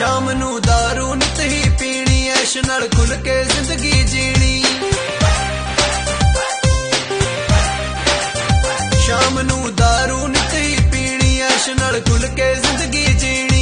शाम नू दारू नित ही पीनी, ऐश नाल खुल के जिंदगी जीनी। शाम नू दारू नित ही पीनी, ऐश नाल खुल के जिंदगी जीनी।